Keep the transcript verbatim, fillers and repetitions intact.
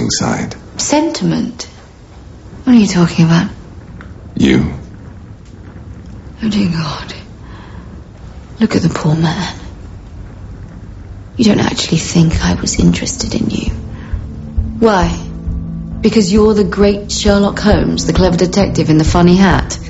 side. Sentiment? What are you talking about? You. Oh, dear God. Look at the poor man. You don't actually think I was interested in you. Why? Because you're the great Sherlock Holmes, the clever detective in the funny hat.